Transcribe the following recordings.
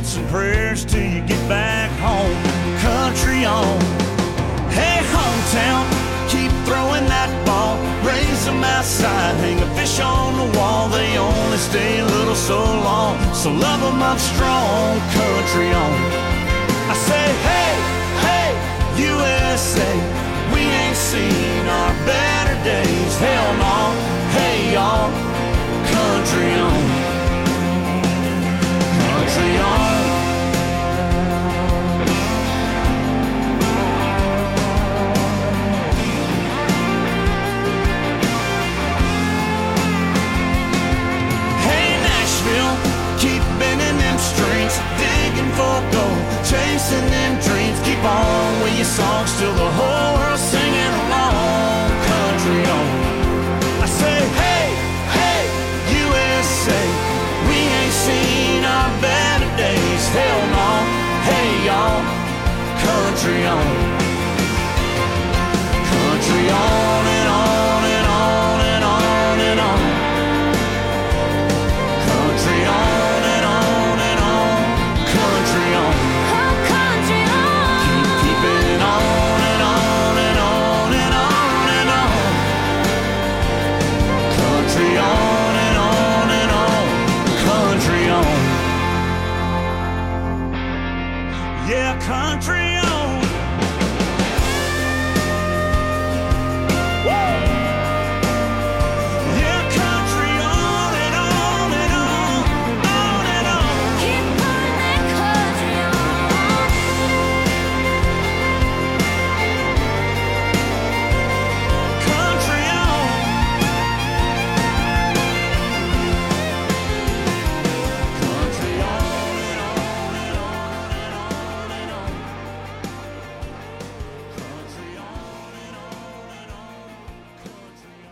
thoughts and prayers till you get back home. Country on. Hey, hometown, keep throwing that ball. Raise them outside, hang a fish on the wall. They only stay a little so long, so love them up strong. Country on. I say, hey, hey, USA, we ain't seen our better days. Hell no, hey y'all, country on. Country on. Keep bending them strings, digging for gold, chasing them dreams. Keep on with your songs till the whole world's singing along. Country on. I say, hey, hey, USA, we ain't seen our better days. Hell no, hey y'all, country on. Country on and on and on and on and on. Country on. Yeah, country on. Woo! Yeah, country on and on and on and on. Keep putting that country on. Country on. Country on and on and on and on and on. Country on and on and on. Country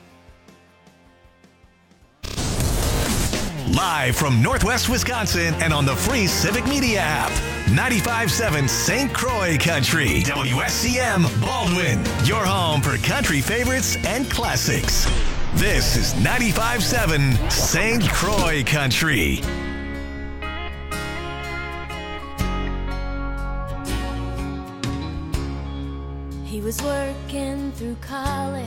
on. Live from Northwest Wisconsin and on the free Civic Media app. 95.7 St. Croix Country. WSCM Baldwin. Your home for country favorites and classics. This is 95.7 St. Croix Country. He was working through college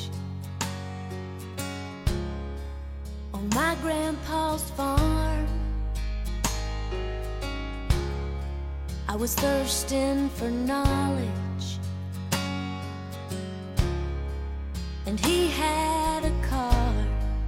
on my grandpa's farm. I was thirsting for knowledge, and he had a car.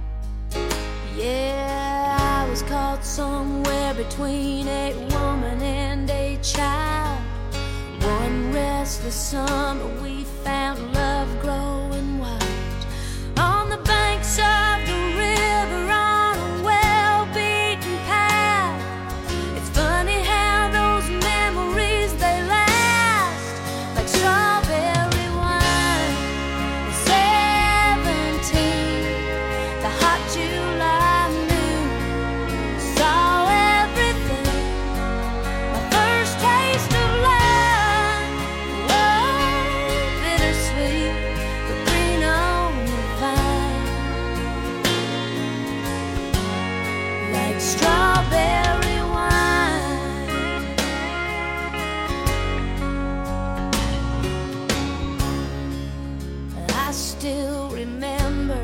Yeah, I was caught somewhere between a woman and a child. One restless summer we found love growing wild on the banks of the river on a well-beaten path. It's funny how those memories, they last like strawberry wine. At 17, the hot July noon, saw everything. My first taste of love, oh, bittersweet, but green on the vine, like strawberry wine. I still remember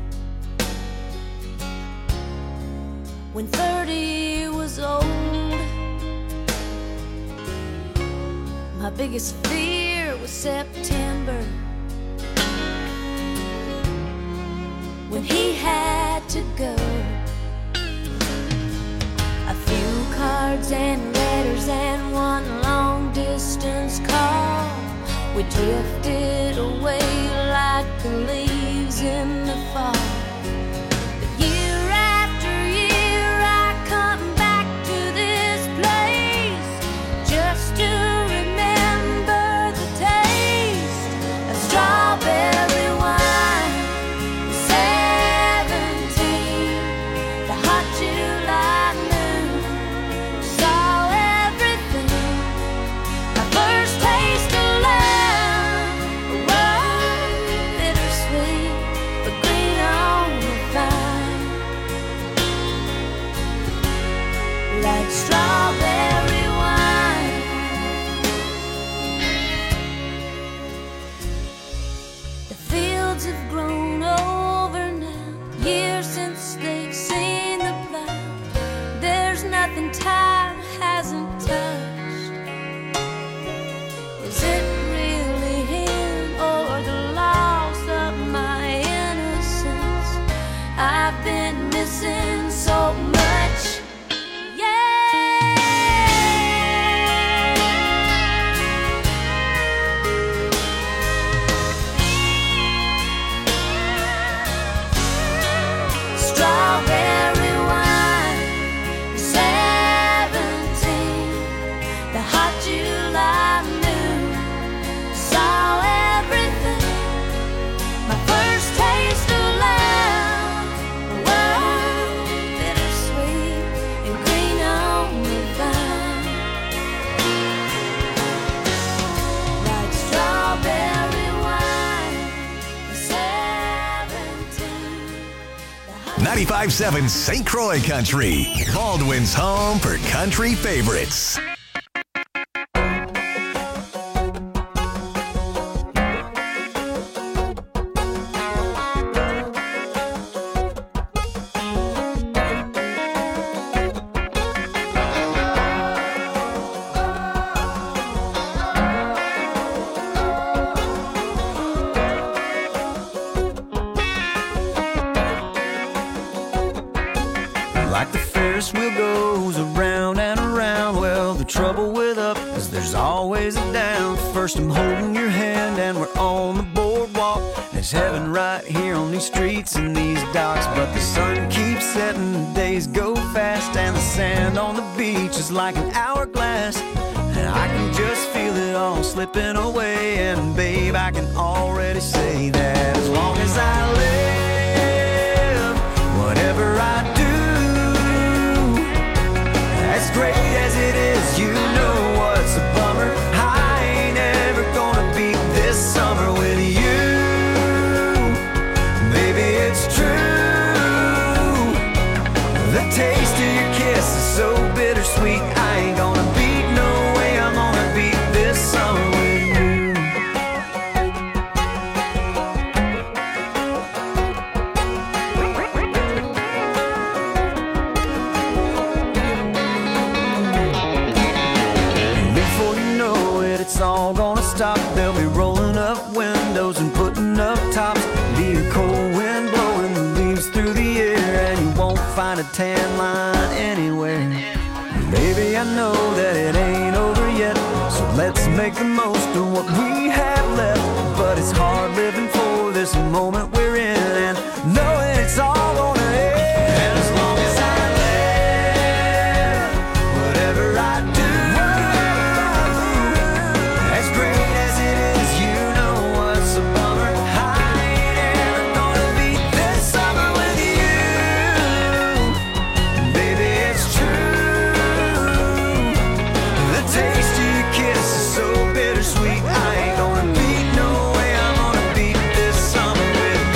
when 30 was old. My biggest fear was September, when he had to go. A few cards and letters and one long distance call. We drifted away like the leaves in the fall. But year after year I come back to this place just to remember the taste of strawberry wine. 17, the hot July noon, saw everything. My first taste of love, oh, bittersweet, but nothing time hasn't touched. Is it really him or the loss of my innocence? I've been missing so much. Strawberry wine, 17, the hot July noon, saw everything. My first taste of love, wow, bittersweet and green on the vine, like strawberry wine, 17. 95.7 St. Croix Country, Baldwin's home for country favorites. Like the Ferris wheel goes around and around. Well, the trouble with up is there's always a down. First I'm holding your hand and we're on the boardwalk. There's heaven right here on these streets and these docks. But the sun keeps setting, the days go fast, and the sand on the beach is like an hourglass. And I can just feel it all slipping away. And babe, I can already say that as long as I live, whatever I do, as great as it is, you know what's a bummer. I ain't ever gonna beat this summer with you. Baby, it's true. The taste of your kiss is so bittersweet. I ain't gonna beat, no way I'm gonna beat this summer with you. It's all gonna stop. They'll be rolling up windows and putting up tops. Be a cold wind blowing the leaves through the air, and you won't find a tan line anywhere. Baby, I know that it ain't over yet, so let's make the most of what we have left. But it's hard living for this moment we're in, and knowing it's all gonna end. And as long as I live, whatever I do, as great as it is, you know what's a bummer. I ain't ever gonna beat this summer with you. Baby, it's true. The taste of your kiss is so bittersweet. I ain't gonna beat, no way I'm gonna beat this summer with you.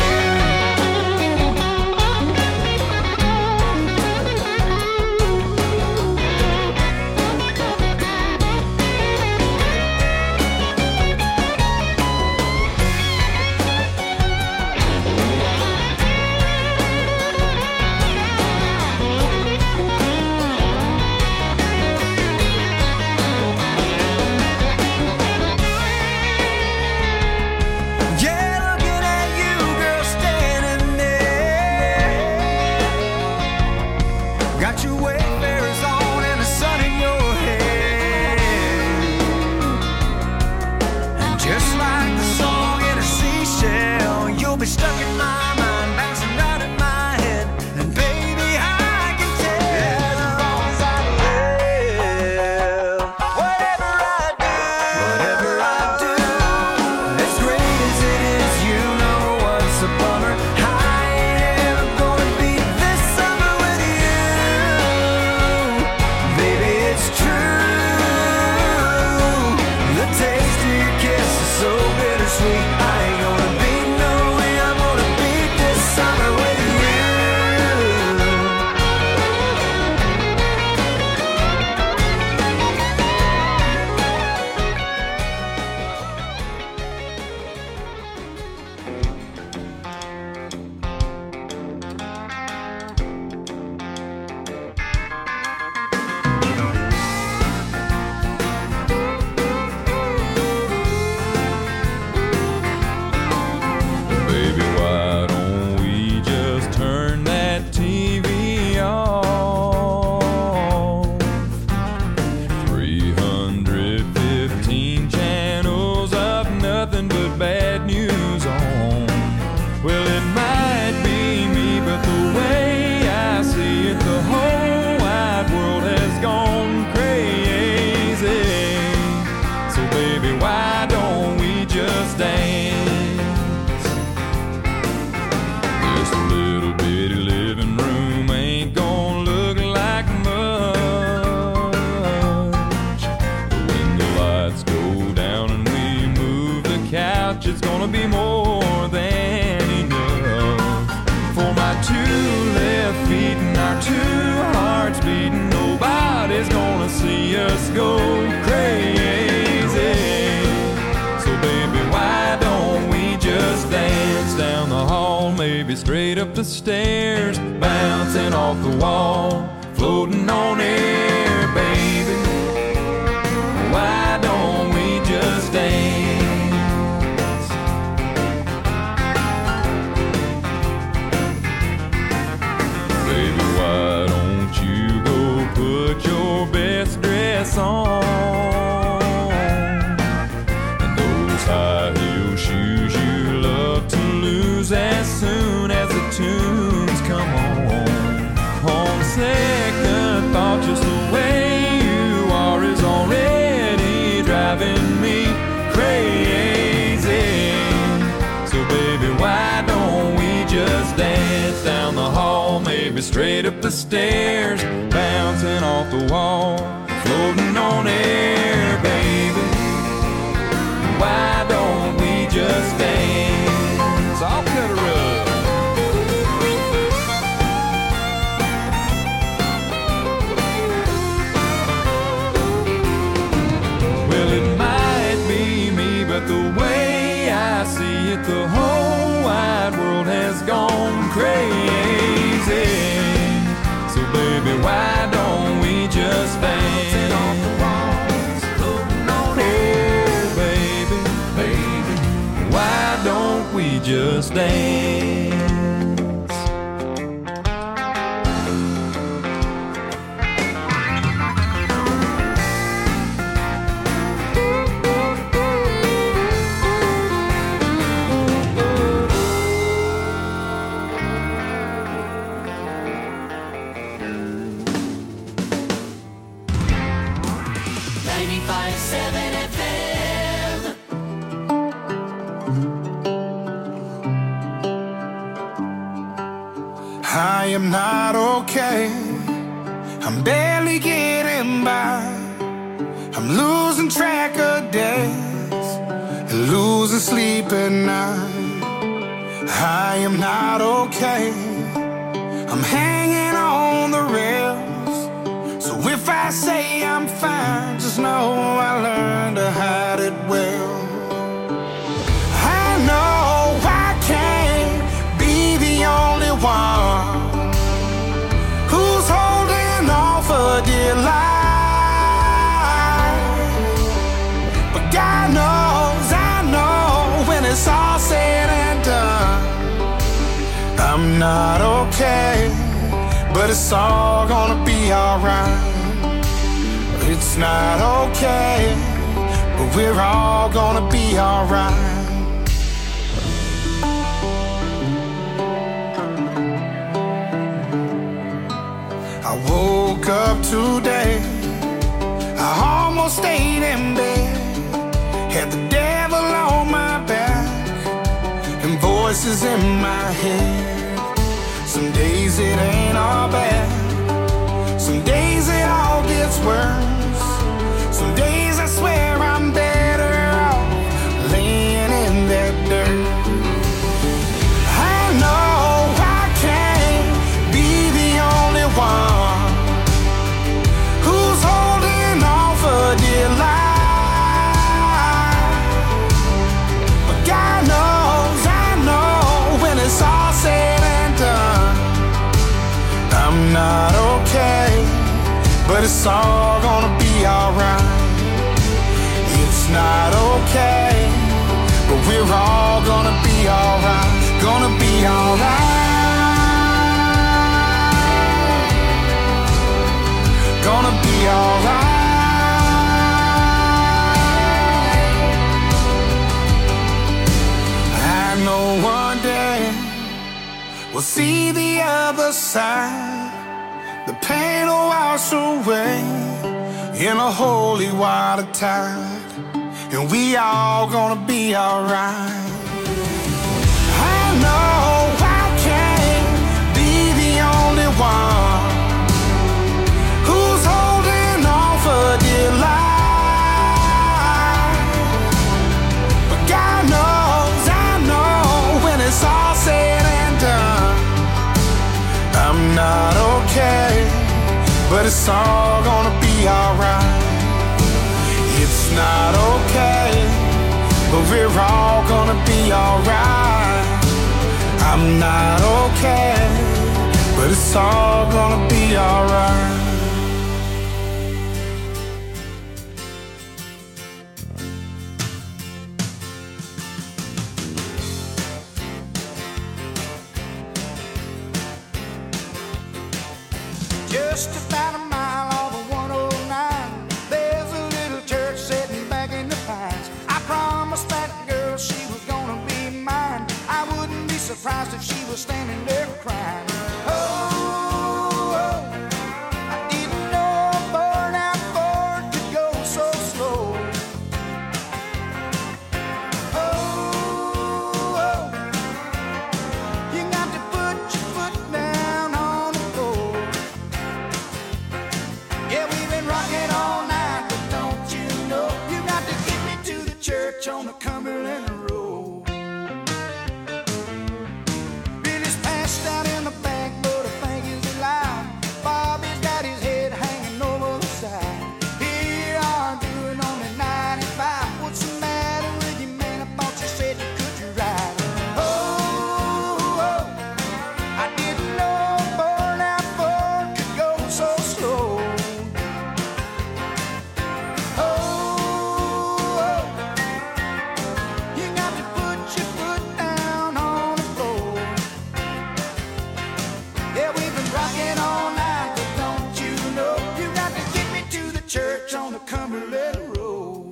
gonna be more than enough for my two left feet and our two hearts beating. Nobody's gonna see us go crazy. So baby, why don't we just dance down the hall, maybe straight up the stairs, bouncing off the wall, floating on air, baby. Why don't we just dance? Baby, why don't you go put your best dress on and those high heel shoes you love to lose as soon as the tunes come on. On second thought, just the way you are is already driving me crazy. So baby, why don't we just dance down the hall, maybe straight up the stairs, bouncing off the wall, floating on air, baby. Why don't we just dance? I'll cut her up. Well, it might be me, but the way I see it, the whole wide world has gone crazy. So baby, why don't we just dance? Off the walls, floating on air, baby, baby. Why don't we just dance? I am not okay. I'm barely getting by. I'm losing track of days and losing sleep at night. I am not okay. I'm hanging on the rails. So if I say I'm fine, just know I learned to hide it well. I know I can't be the only one who's holding on for dear life. But God knows, I know, when it's all said and done, I'm not okay, but it's all gonna be alright. It's not okay, but we're all gonna be alright. I woke up today, I almost stayed in bed, had the devil on my back and voices in my head. Some days it ain't all bad, some days it all gets worse. Some days I swear I'm better off laying in that dirt. I know I can't be the only one who's holding on for dear life. But God knows, I know, when it's all said and done, I'm not okay, but it's all gonna be alright. It's not okay, but we're all gonna be alright. Gonna be alright. Gonna be alright. I know one day we'll see the other side. The pain will wash away in a holy water tide, and we all gonna be alright. I know I can't be the only one who's holding on for dear life. But God knows, I but it's all gonna be alright. It's not okay, but we're all gonna be alright. I'm not okay, but it's all gonna be alright. Just about a mile off of 109, there's a little church sitting back in the pines. I promised that girl she was gonna be mine. I wouldn't be surprised if she was standing there crying. Oh, I didn't know a burnout Ford could go so slow. Oh, you got to put your foot down on the floor. Yeah, we've been rocking all night, but don't you know you got to get me to the church on the Cumberland Road. Billy's passed out in the back, but I think he's alive. Bobby's got his head hanging over the side. Here I'm doing only 95. What's the matter with you, man? I thought you said you could ride. Oh, I didn't know a burnout Ford could go so slow. You got to put your foot down on the floor. Yeah, we've been rocking all night, but don't you know you got to get me to the church on the Cumberland Road.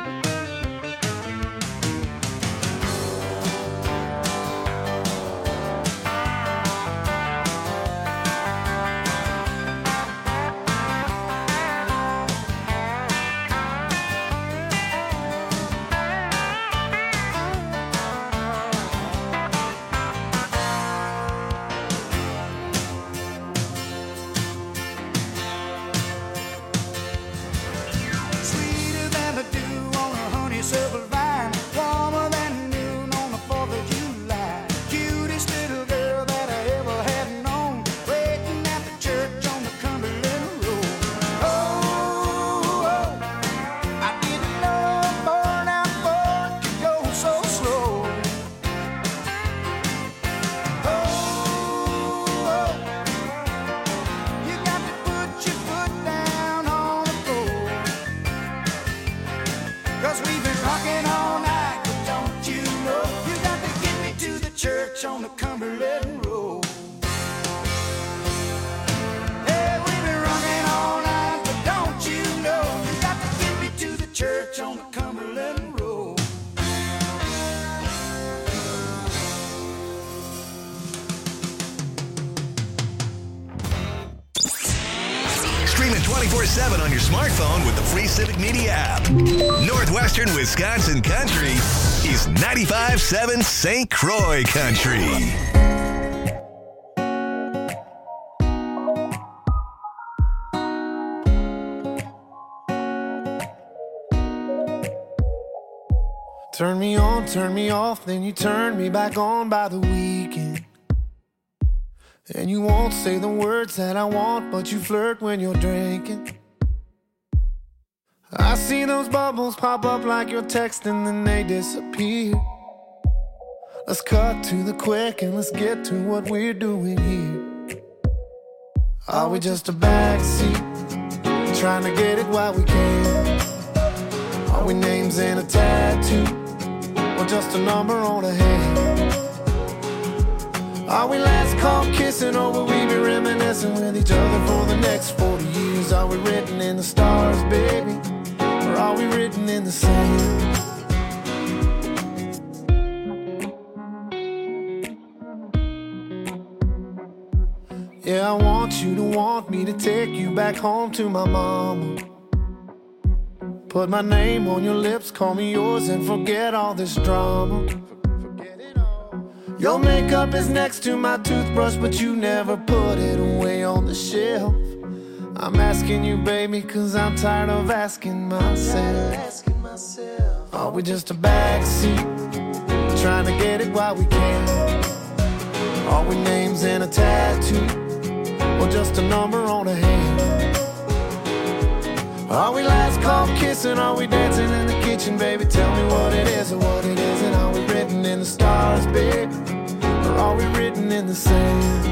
Sweeter than the dew on a honeysuckle vine, warmer than noon on the 4th of July. Cutest little girl that I ever had known, waiting at the church on the Cumberland Road. Oh, I didn't know a burnout Ford could go so slow. Oh, you got to put your foot down on the floor. 'Cause we've been rocking all night, but don't you know you got to get me to the church on the Cumberland Road. Yeah, we've been rocking all night, but don't you know you got to get me to the church on the Cumberland Road. Streaming 24/7 on your smartphone with the free Civic Media app. Northwestern Wisconsin Country is 95.7 St. Croix Country. Turn me on, turn me off, then you turn me back on by the weekend. And you won't say the words that I want, but you flirt when you're drinking. I see those bubbles pop up like you're texting, then they disappear. Let's cut to the quick and let's get to what we're doing here. Are we just a backseat, trying to get it while we can? Are we names in a tattoo, or just a number on a hand? Are we last call kissing, or will we be reminiscing with each other for the next 40 years? Are we written in the stars, baby, or are we written in the sand? Yeah, I want you to want me to take you back home to my mama. Put my name on your lips, call me yours, and forget all this drama. Your makeup is next to my toothbrush, but you never put it away on the shelf. I'm asking you, baby, 'cause I'm tired of asking myself. Are we just a backseat, trying to get it while we can? Are we names in a tattoo, or just a number on a hand? Are we last call kissing? Are we dancing in the kitchen, baby? Tell me what it is or what it isn't. Are we written in the stars, babe? Or are we written in the sand?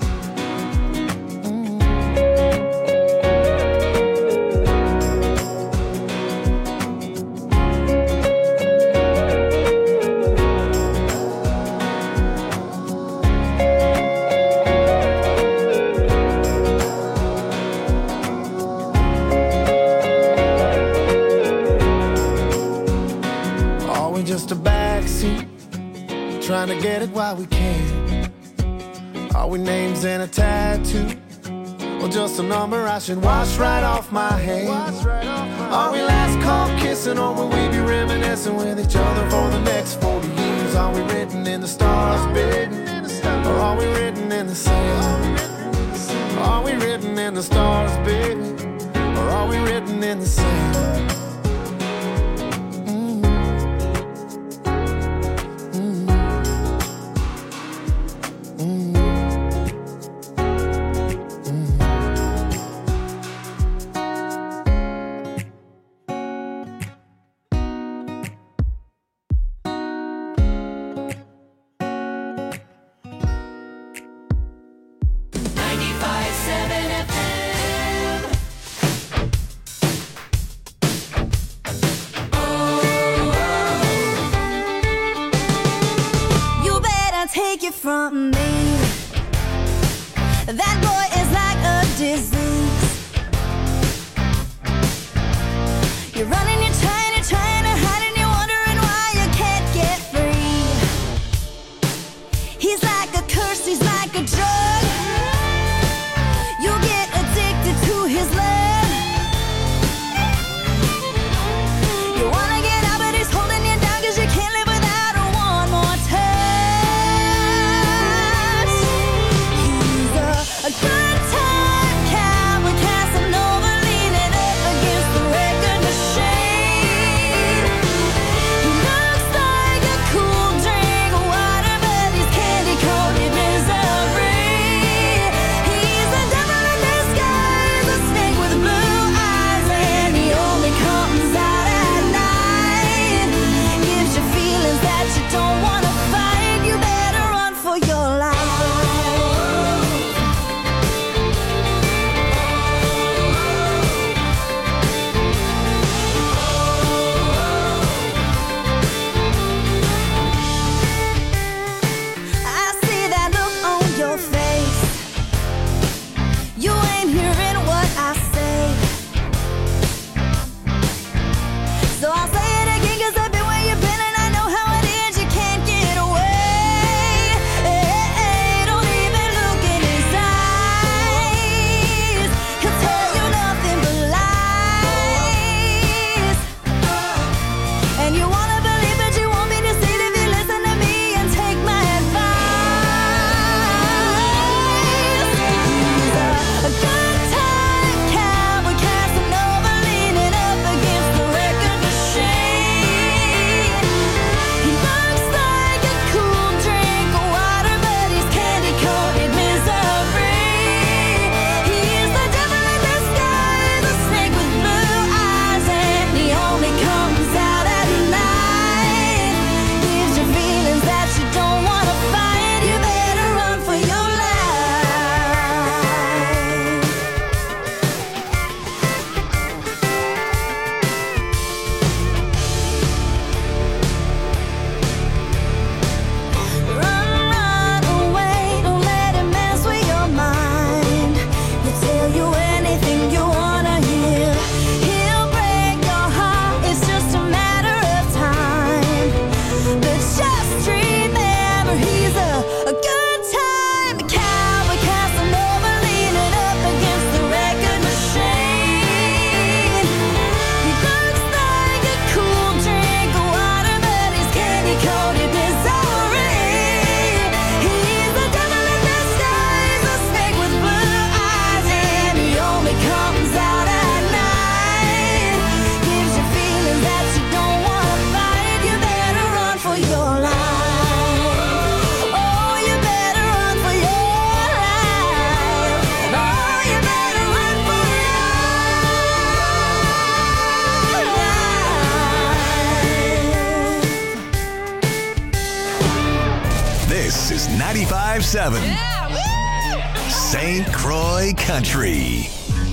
Trying to get it while we can. Are we names and a tattoo? Or just a number I should wash right off my hand? Are we last call kissing, or will we be reminiscing with each other for the next 40 years? Are we written in the stars, baby? Or are we written in the sand? Are we written in the stars, baby? Or are we written in the sand? 95.7 St. Croix Country.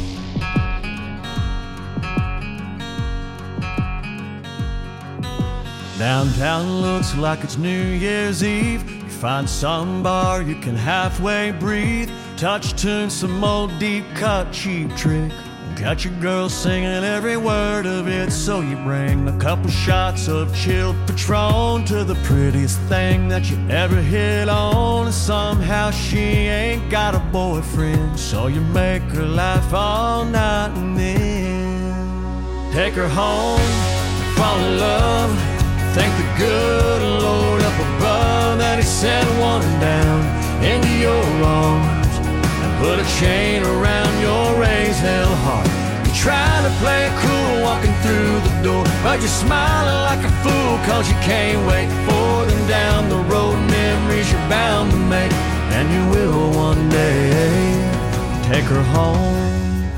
Downtown looks like it's New Year's Eve. You find some bar you can halfway breathe. Touch tune, some old deep cut cheap trick. Got your girl singing every word of it. So you bring a couple shots of chilled Patron to the prettiest thing that you ever hit on. And somehow she ain't got a boyfriend, so you make her laugh all night and then take her home, fall in love. Thank the good Lord up above that He sent one down into your arms and put a chain around your raised hell heart. You're trying to play it cool walking through the door, but you're smiling like a fool cause you can't wait for them down the road. Memories you're bound to make, and you will one day take her home.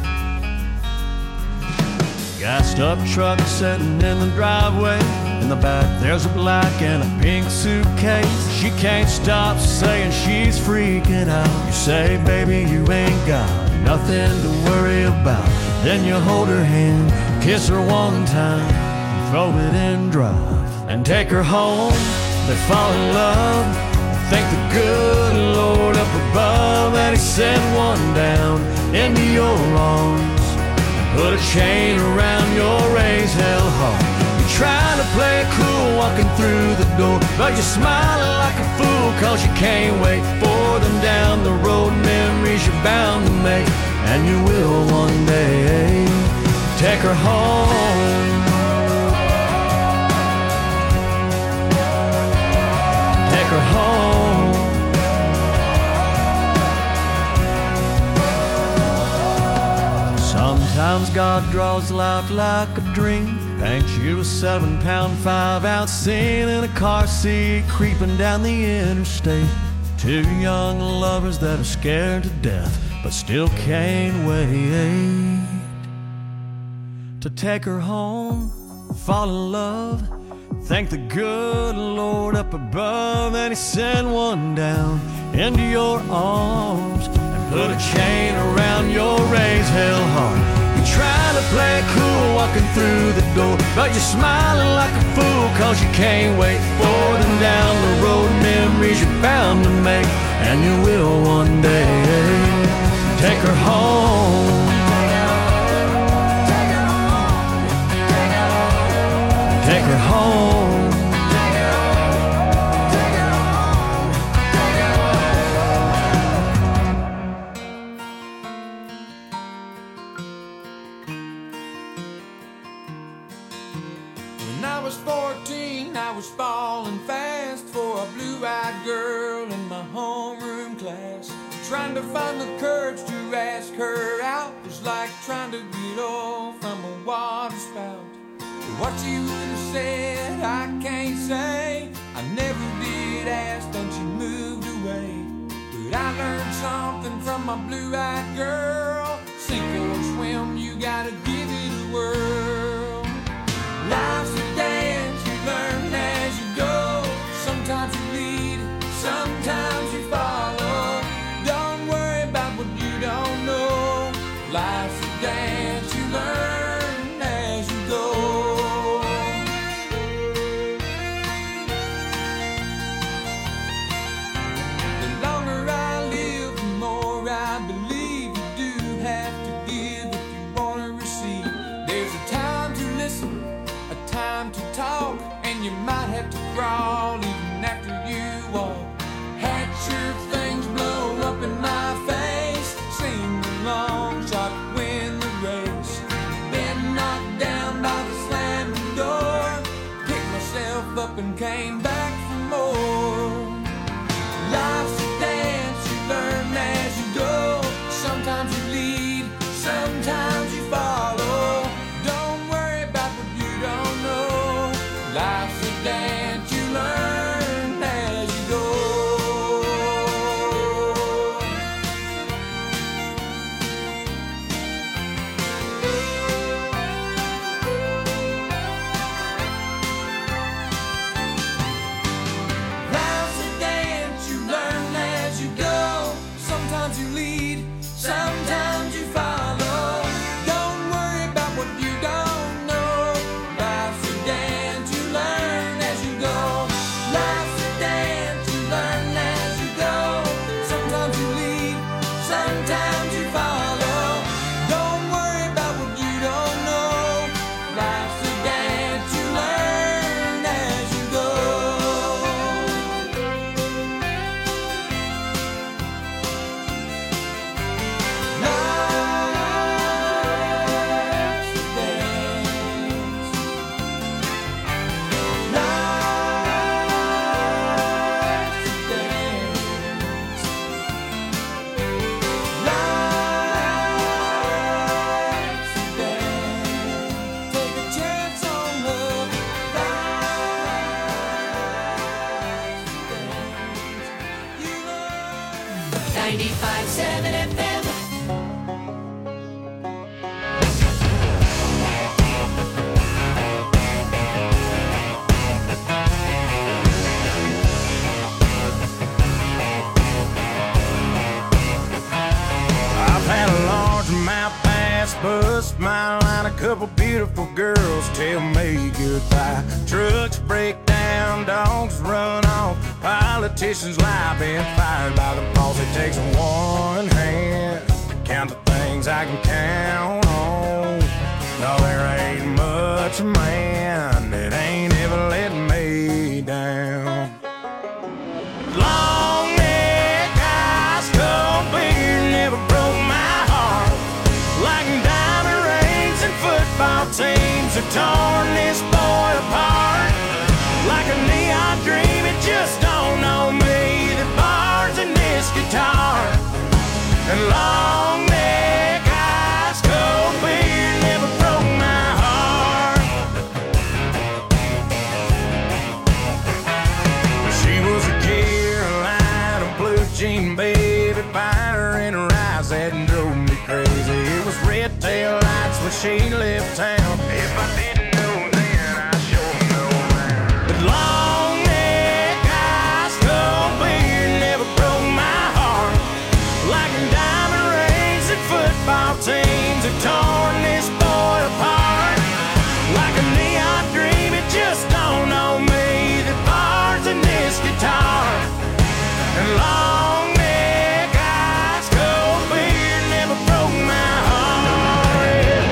Gassed up truck sitting in the driveway. In the back there's a black and a pink suitcase. She can't stop saying she's freaking out. You say, baby, you ain't got nothing to worry about. Then you hold her hand, kiss her one time, throw it in drive, and take her home. They fall in love. Thank the good Lord up above that He sent one down into your arms. Put a chain around your raised hell heart. You're trying to play it cool walking through the door, but you're smiling like a fool cause you can't wait for them down the road. Memories you're bound to make, and you will one day take her home. Take her home. Sometimes God draws life like a dream, paints you a 7-pound 5-ounce scene in a car seat creeping down the interstate. Two young lovers that are scared to death but still can't wait to take her home, fall in love. Thank the good Lord up above that He sent one down into your arms and put a chain around your raised hell heart. You're trying to play it cool walking through the door, but you're smiling like a fool cause you can't wait for them down the road. Memories you're bound to make, and you will one day take her home. Take her home. When I was 14, I was falling fast for a blue-eyed girl in my homeroom class. Trying to find the courage to ask her out was like trying to get off from a water spout. What you would have said, I can't say. I never did ask, then she moved away. But I learned something from my blue-eyed girl. Sink or swim, you gotta give it a whirl. Life's a dance, you learn as you go. Sometimes you lead, sometimes you follow. Don't worry about what you don't know. Life's a dance, you learn as you go. And you might have to crawl even after you walk. Had your things blow up in my face. Sing the long shot, win the race. Been knocked down by the slamming door. Picked myself up and came back for more. Life's a dance, you learn as you go. Sometimes you lead, sometimes you follow. Don't worry about what you don't know. Life's a dance, you learn as you go. 95.7 FM. I've had a largemouth bass bust my line, a couple beautiful girls tell me goodbye. Trucks break down, dogs run off, politicians lie, been fired by the boss. It takes one hand to count the things I can count on. No, there ain't much man that ain't ever let me down. Long neck, ice cold beer never broke my heart. Like diamond rings and football teams have torn this boy apart. Like a neon dream, it just don't know me. The bars in this guitar and long neck, ice cold beer never broke my heart. She was a Carolina blue jean baby, fire in her eyes that drove me crazy. It was red tail lights when she left town. If I didn't know then, I sure know now. But long neck, ice cold beer never broke my heart. Like diamond rings and football teams have torn this boy apart. Like a neon dream, it just don't know me. The bars in this guitar and long neck, ice cold beer never broke my heart.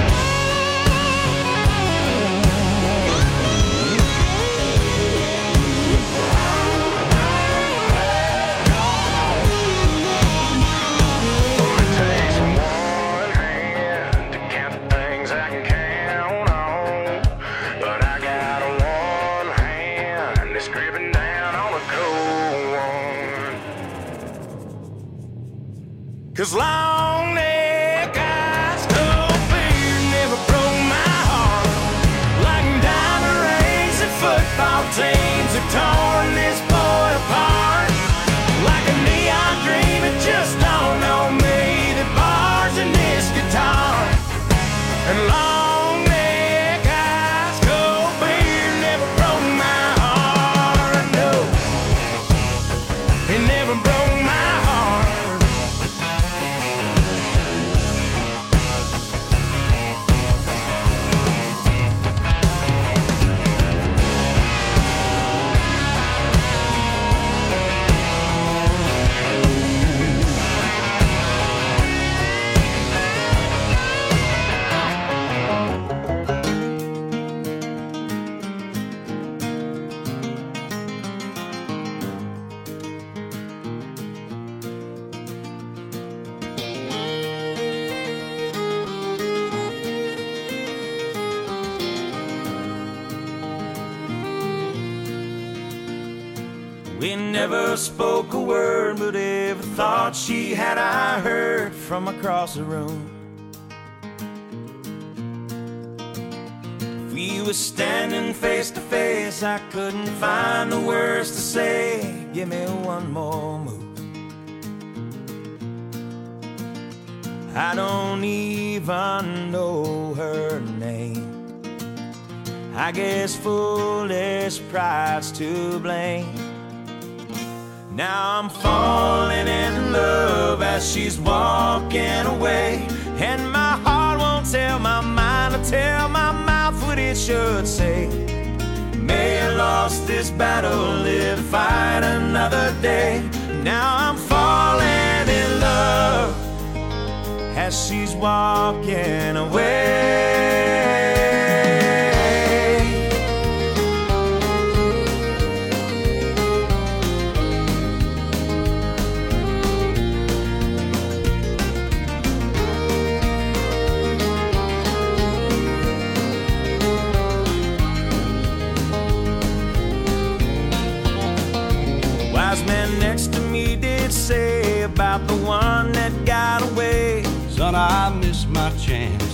It takes one hand to count the things I can count on, but I got one hand that's gripping down on a cold one. 'Cause long neck, ice cold beer never broke my heart. Like diamond rings and football teams have torn this boy apart. Like a neon dream, it just don't know me. The bars in this guitar and long neck, ice cold beer never broke my heart. No, it never broke my heart. We never spoke a word, but every thought she had I heard from across the room. If we were standing face to face, I couldn't find the words to say. Give me one more move. I don't even know her name. I guess foolish pride's to blame. Now I'm falling in love as she's walking away, and my heart won't tell my mind to tell my mouth what it should say. May have lost this battle, live to fight another day. Now I'm falling in love as she's walking away. Wise man next to me did say about the one that got away, son, I missed my chance.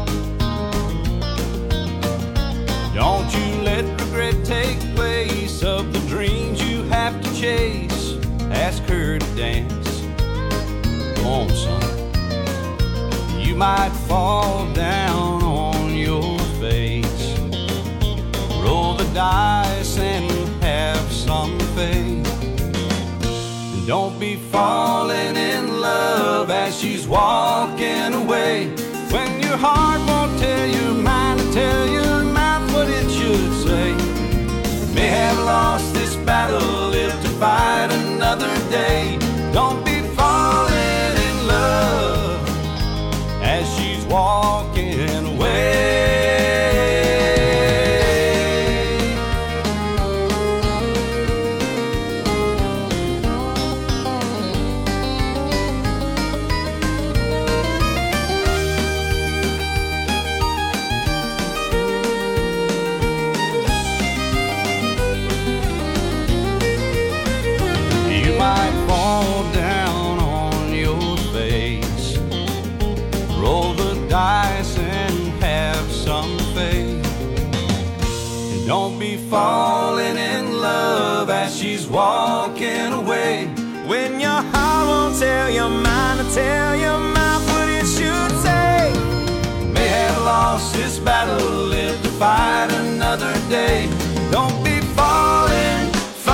Don't you let regret take place of the dreams you have to chase. Ask her to dance. on, son. You might fall down on your face. Roll the dice and have some faith. And don't be falling in love as she's walking away. When your heart won't tell your mind to tell your mouth what it should say. May have lost this battle, live to fight another day. Don't be falling in love as she's walking away. You might fall down on your face. Roll the dice and have some faith. And don't be falling in love as she's walking away. When your heart won't tell your mind to tell your mouth what it should say. May have lost this battle, live to fight another day. Don't be falling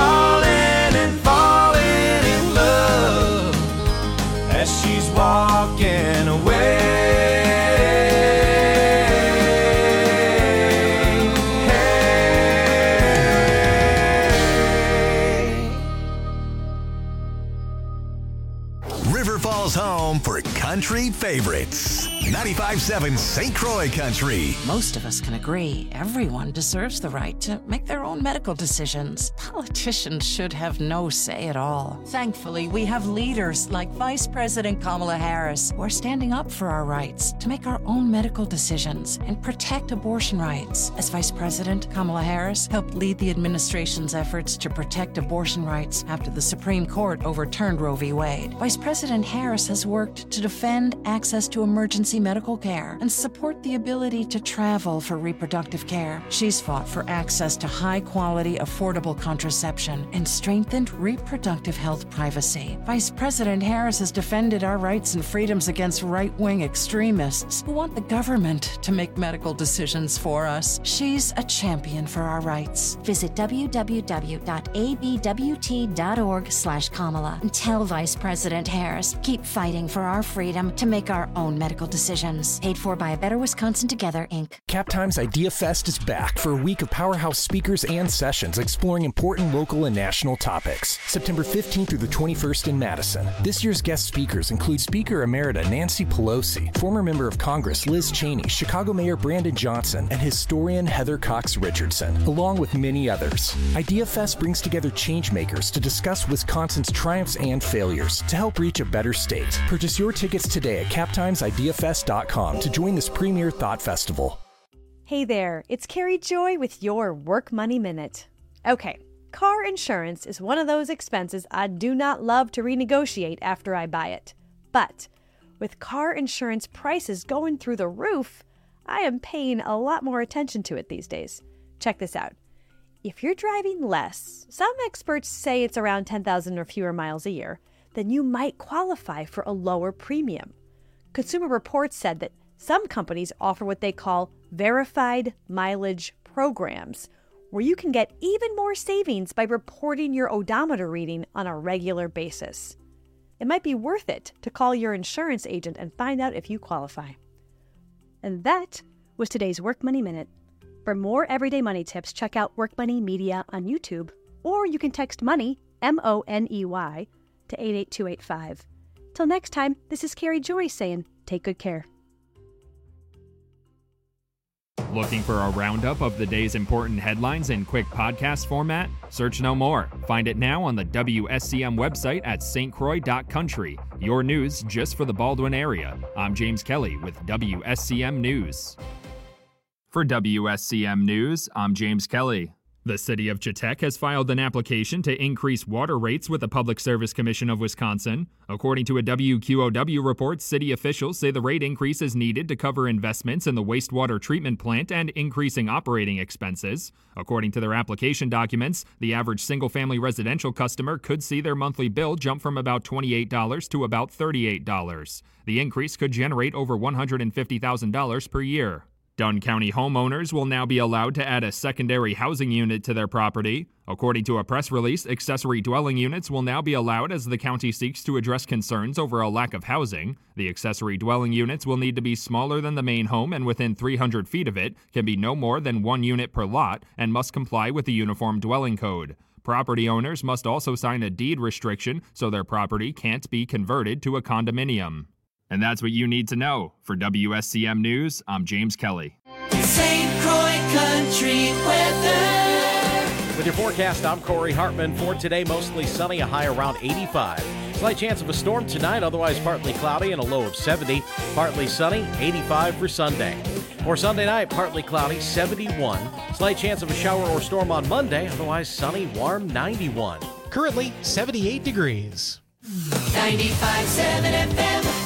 in love as she's walking away. River Falls home for country favorites. 95.7 St. Croix Country. Most of us can agree everyone deserves the right to make their own medical decisions. Politicians should have no say at all. Thankfully, we have leaders like Vice President Kamala Harris who are standing up for our rights to make our own medical decisions and protect abortion rights. As Vice President, Kamala Harris helped lead the administration's efforts to protect abortion rights after the Supreme Court overturned Roe v. Wade. Vice President Harris has worked to defend access to emergency medical care and support the ability to travel for reproductive care. She's fought for access to high-quality, affordable contraception and strengthened reproductive health privacy. Vice President Harris has defended our rights and freedoms against right-wing extremists who want the government to make medical decisions for us. She's a champion for our rights. Visit www.abwt.org/Kamala and tell Vice President Harris, keep fighting for our freedom to make our own medical decisions. Paid for by A Better Wisconsin Together, Inc. Cap Times Idea Fest is back for a week of powerhouse speakers and sessions exploring important local and national topics. September 15th through the 21st in Madison. This year's guest speakers include Speaker Emerita Nancy Pelosi, former member of Congress Liz Cheney, Chicago Mayor Brandon Johnson, and historian Heather Cox Richardson, along with many others. Idea Fest brings together changemakers to discuss Wisconsin's triumphs and failures to help reach a better state. Purchase your tickets today at CapTimesIdeaFest.com to join this premier thought festival. Hey there, it's Carrie Joy with your Work Money Minute. Okay, car insurance is one of those expenses I do not love to renegotiate after I buy it. But with car insurance prices going through the roof, I am paying a lot more attention to it these days. Check this out. If you're driving less, some experts say it's around 10,000 or fewer miles a year, then you might qualify for a lower premium. Consumer Reports said that some companies offer what they call verified mileage programs, where you can get even more savings by reporting your odometer reading on a regular basis. It might be worth it to call your insurance agent and find out if you qualify. And that was today's Work Money Minute. For more everyday money tips, check out Work Money Media on YouTube, or you can text MONEY, MONEY, to 88285. Till next time, this is Carrie Joy saying, take good care. Looking for a roundup of the day's important headlines in quick podcast format? Search no more. Find it now on the WSCM website at stcroix.country. Your news just for the Baldwin area. I'm James Kelly with WSCM News. For WSCM News, I'm James Kelly. The city of Chetek has filed an application to increase water rates with the Public Service Commission of Wisconsin. According to a WQOW report, city officials say the rate increase is needed to cover investments in the wastewater treatment plant and increasing operating expenses. According to their application documents, the average single-family residential customer could see their monthly bill jump from about $28 to about $38. The increase could generate over $150,000 per year. Dunn County homeowners will now be allowed to add a secondary housing unit to their property. According to a press release, accessory dwelling units will now be allowed as the county seeks to address concerns over a lack of housing. The accessory dwelling units will need to be smaller than the main home and within 300 feet of it, can be no more than 1 unit per lot, and must comply with the Uniform Dwelling Code. Property owners must also sign a deed restriction so their property can't be converted to a condominium. And that's what you need to know. For WSCM News, I'm James Kelly. St. Croix Country weather. With your forecast, I'm Corey Hartman. For today, mostly sunny, a high around 85. Slight chance of a storm tonight, otherwise partly cloudy and a low of 70. Partly sunny, 85 for Sunday. For Sunday night, partly cloudy, 71. Slight chance of a shower or storm on Monday, otherwise sunny, warm, 91. Currently, 78 degrees. 95.7 FM.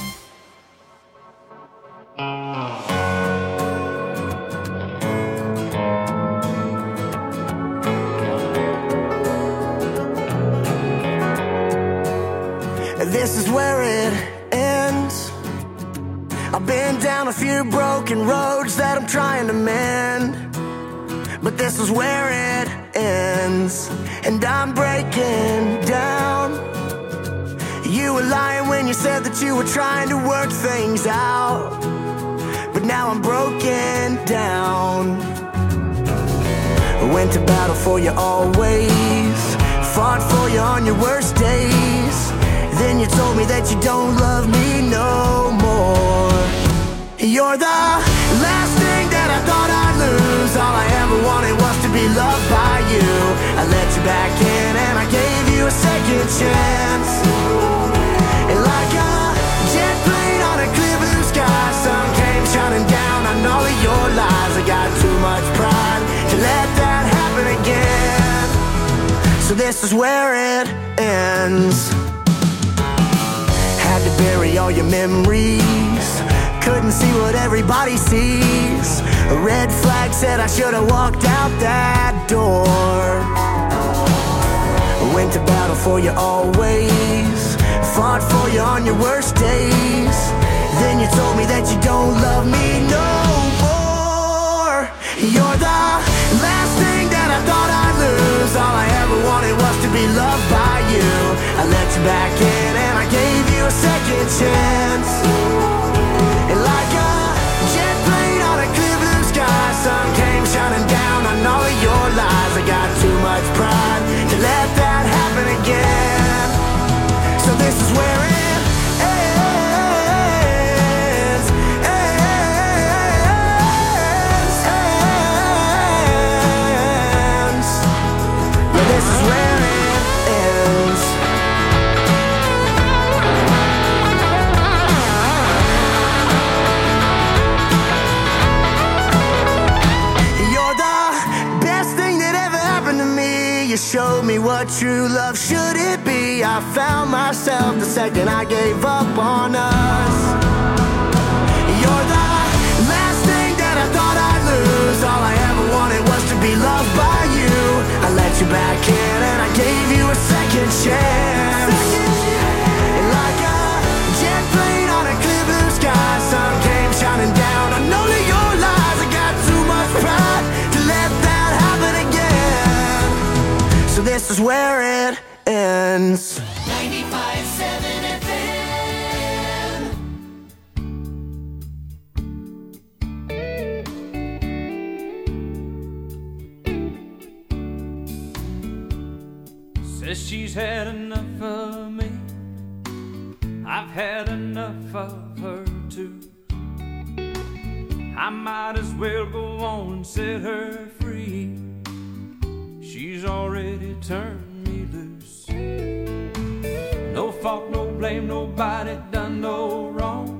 This is where it ends. I've been down a few broken roads that I'm trying to mend, but this is where it ends, and I'm breaking down. You were lying when you said that you were trying to work things out, but now I'm broken down. I went to battle for you always, fought for you on your worst days. Then you told me that you don't love me no more. You're the last thing that I thought I'd lose. All I ever wanted was to be loved by you. I let you back in and I gave you a second chance. And like a jet plane on a clear blue sky, sun came shining down on all of your lies. I got too much pride to let that happen again. So this is where it ends. Had to bury all your memories, couldn't see what everybody sees. A red flag said I should have walked out that door. I went to battle for you always, fought for you on your worst days. Then you told me that you don't love me no more. You're the last thing that I thought I'd lose. All I ever wanted was to be loved by you. I let you back in and I gave you a second chance. And like a jet plane on a clear blue sky, sun came shining down on all of your lies. I got too much pride to let that happen again. So this is where it ends. Yeah, this is where it ends. You showed me what true love should it be. I found myself the second I gave up on us. You're the last thing that I thought I'd lose. All I ever wanted was to be loved by you. I let you back in and I gave you a second chance. And like a jet plane on a clear blue sky, sun came shining down on all of your lies. I got too much pride to let that happen again. So this is where it ends. 95.7 FM. Says she's had enough of me. I've had enough of her too. I might as well go on and set her free. She's already turned me loose. No fault, no blame, nobody done no wrong.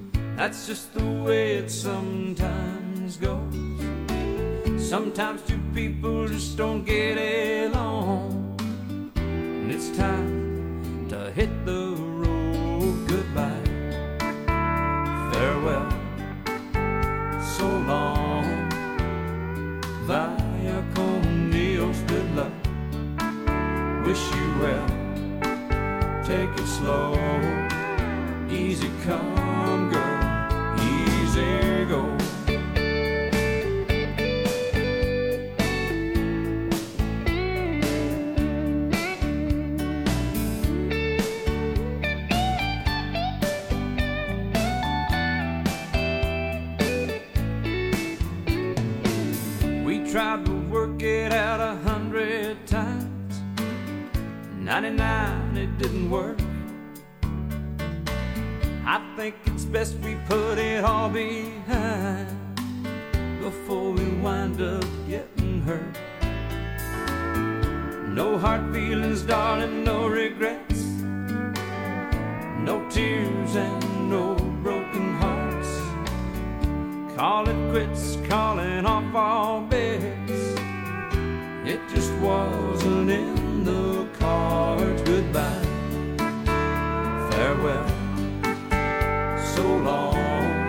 That's just the way it sometimes goes. Sometimes two people just don't get along, and it's time to hit the road. Goodbye, farewell, so long, vaya con Dios, good luck, wish you well, take it slow, easy come girl, easy go. Tried to work it out 100 times, 99 it didn't work. I think it's best we put it all behind before we wind up getting hurt. No hard feelings, darling, no regrets, no tears and no broken hearts. Call it quits, calling off all bets. It just wasn't in the cards. Goodbye, farewell, so long,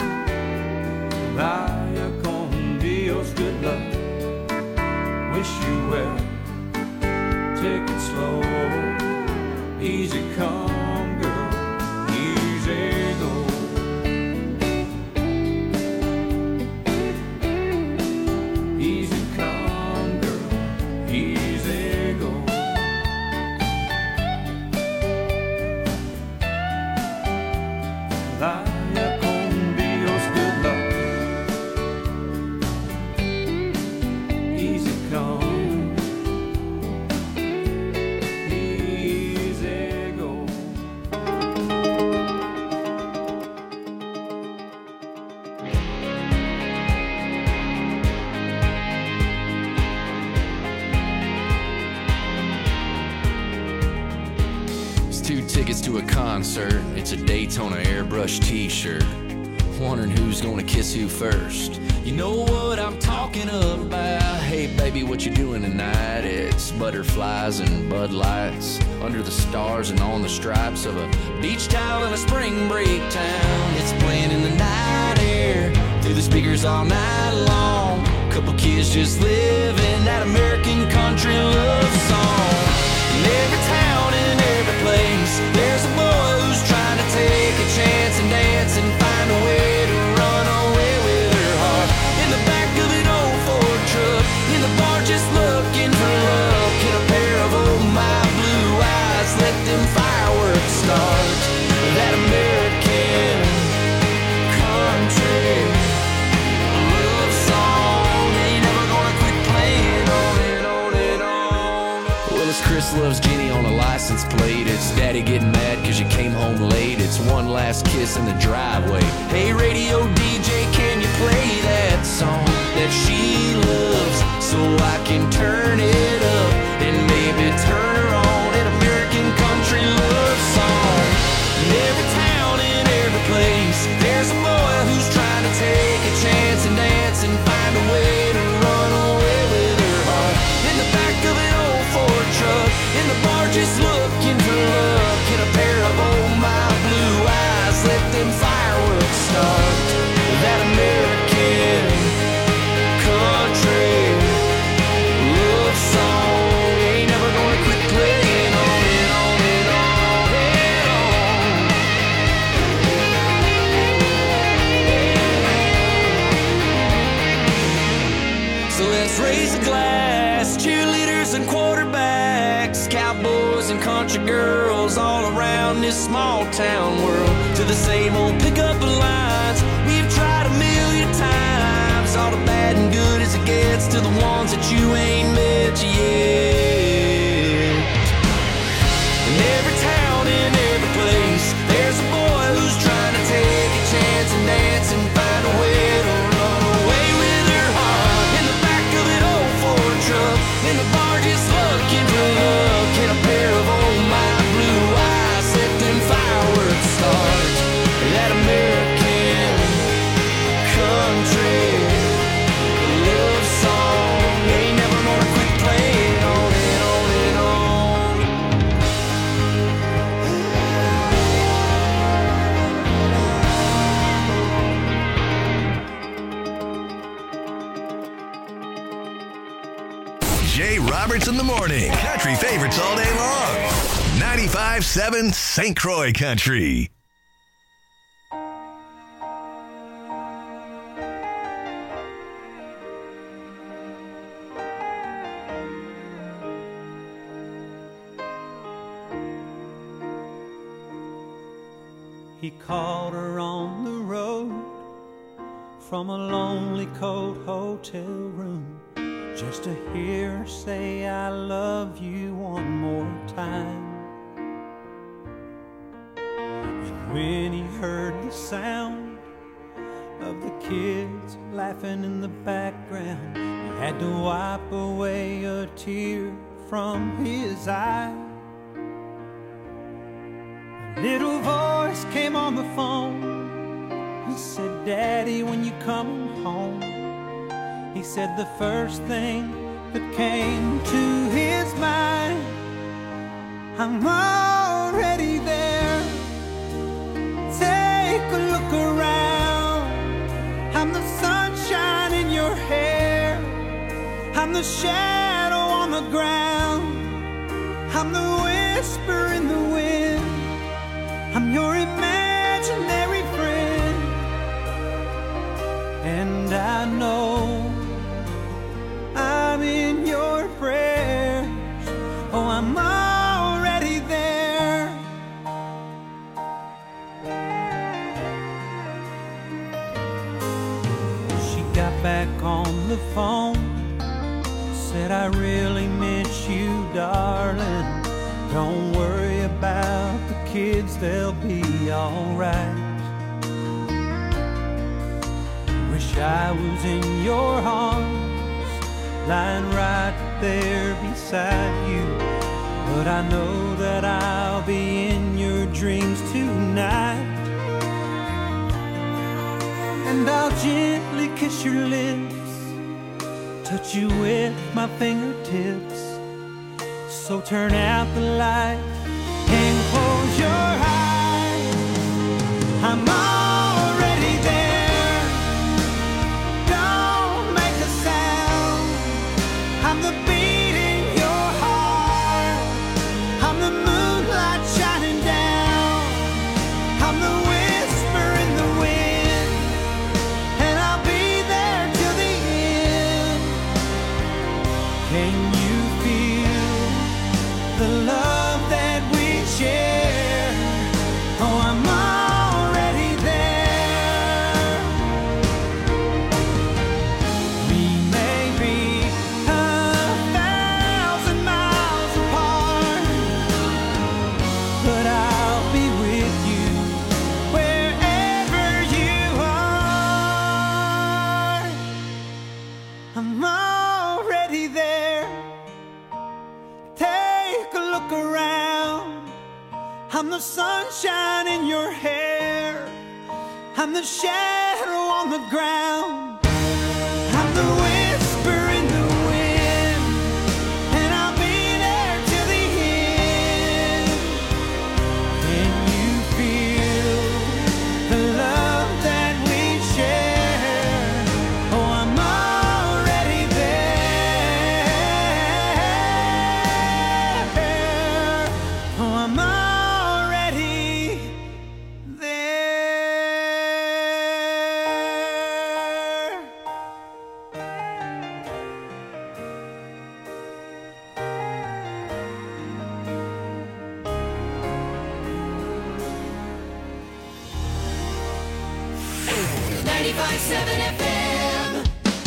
vaya con Dios, good luck, wish you well, take it slow, easy come girl, easy go. To a concert, it's a Daytona airbrush t-shirt. Wondering who's gonna kiss who first. You know what I'm talking about. Hey baby, what you doing tonight? It's butterflies and Bud Lights under the stars and on the stripes of a beach towel in a spring break town. It's playing in the night air through the speakers all night long. Couple kids just living that American country love song. In every town and every place, there's a boy who's trying to take a chance and dance and find a way to run away with her heart. In the back of an old Ford truck, in the bar just looking for love. Get a pair of oh my blue eyes, let them fireworks start. That American country love song ain't never gonna quit playing on and on and on. Well, it's Chris Loves Jenny on a license plate. It's Daddy getting mad cause you came home late. It's one last kiss in the driveway. Hey radio DJ, can you play that song that she loves so I can turn it up and maybe turn her on an American country love song. In every town, in every place, there's a boy who's trying to take a chance and dance and find a way to run away with her heart. In the back of an old Ford truck, in the bar just looking for love. Get a pair of oh my blue eyes, let them fireworks start. That American country love song ain't never gonna quit playing on and on and on and on. So let's raise a glass, cheerleaders and quarterbacks, cowboys and country girls all around this small town world. To the same old pickup lines we've tried a million times. All the bad and good as it gets to the ones that you ain't met yet. In every town, in every place, there's a boy who's trying to take a chance and dance and find a way to run away with her heart. In the back of an old Ford truck, in the bar just looking for love. Get a pair of oh my blue eyes, let them fireworks start. That American country love song ain't never Jay Roberts in the morning. Country favorites all day long. 95.7 St. Croix Country. He called her on the road from a lonely cold hotel room just to hear her say I love you one more time. And when he heard the sound of the kids laughing in the background, he had to wipe away a tear from his eye. A little voice came on the phone. He said, Daddy, when you come home. He said the first thing that came to his mind, I'm already there. Take a look around. I'm the sunshine in your hair. I'm the shadow on the ground. I'm the whisper in the wind. I'm your imaginary friend. And I know I'm in your prayers. Oh, I'm already there. She got back on the phone, said I really miss you, darling. Don't worry about the kids, they'll be alright. Wish I was in your arms, lying right there beside you. But I know that I'll be in your dreams tonight. And I'll gently kiss your lips, touch you with my fingertips. So turn out the light and close your eyes. I'm already there. Don't make a sound. I'm the beat in your heart. I'm the moonlight shining down. I'm the whisper in the wind. And I'll be there till the end. Can you feel the love that we share? Oh, I'm already there. We may be 1,000 miles apart, but I'll be with you wherever you are. I'm already there. Take a look around. I'm the sunshine in your hair. I'm the shadow on the ground. I'm the whisper in the wind. And I'll be there till the end. Can you feel the love that we share? Oh, I'm already there. Oh, I'm already there. FM.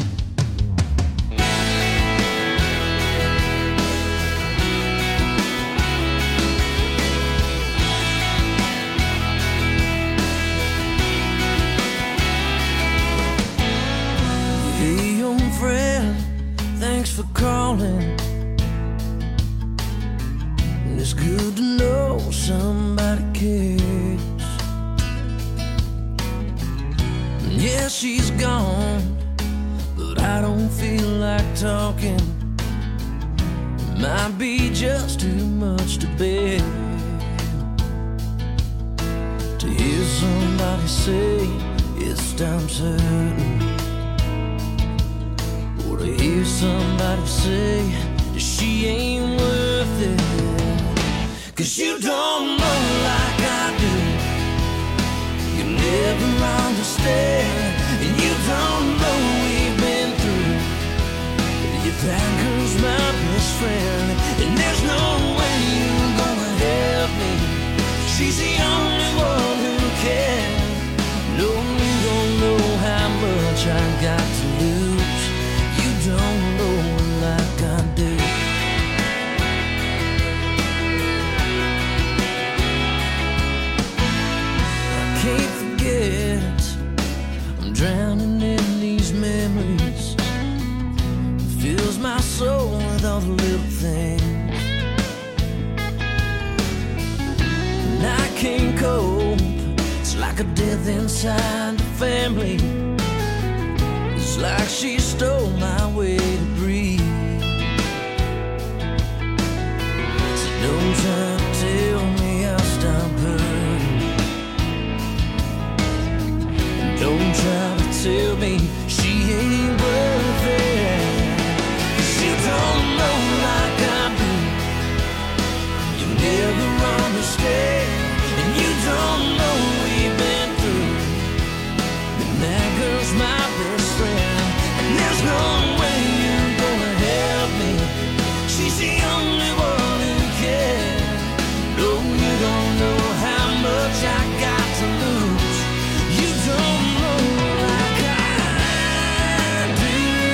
Hey, young friend, thanks for calling. It's good to know somebody cares. Yeah, she's gone, but I don't feel like talking. It might be just too much to bear. To hear somebody say it's time certain, or to hear somebody say she ain't worth it. 'Cause you don't know like I do. You never understand, and you don't know we've been through. That girl's my best friend, and there's no way you're gonna help me. She's the only one who can. No, you don't know how much I got to lose. You don't know like I do. I can't forget, I'm drowning in these memories. Fills my soul with all the little things. And I can't cope. It's like a death inside the family. It's like she stole my way to breathe. So don't try to tell me I'll stop hurting. And don't try to tell me she ain't worth it. You don't know like I do. You never understand, and you don't know we've been through. And that girl's my best friend, and there's no way you're gonna help me. She's the only one who can. No, you don't know how much I got to lose. You don't know like I do.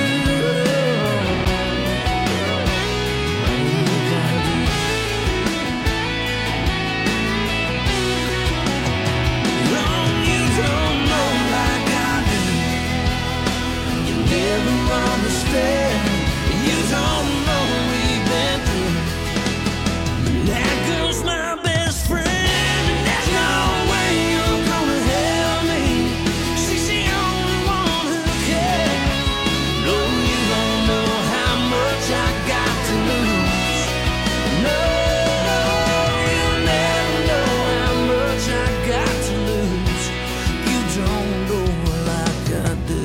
Understand, you don't know we've been through. That girl's my best friend, and there's no way you're gonna help me. She's the only one who can. No, you don't know how much I got to lose. No, you'll never know how much I got to lose. You don't know like I do.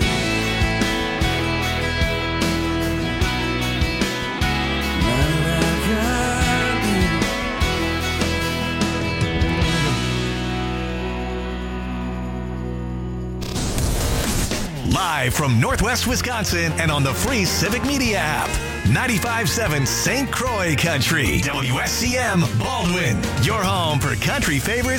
Live from Northwest Wisconsin and on the free Civic Media app. 95.7 St. Croix Country. WSCM Baldwin. Your home for country favorites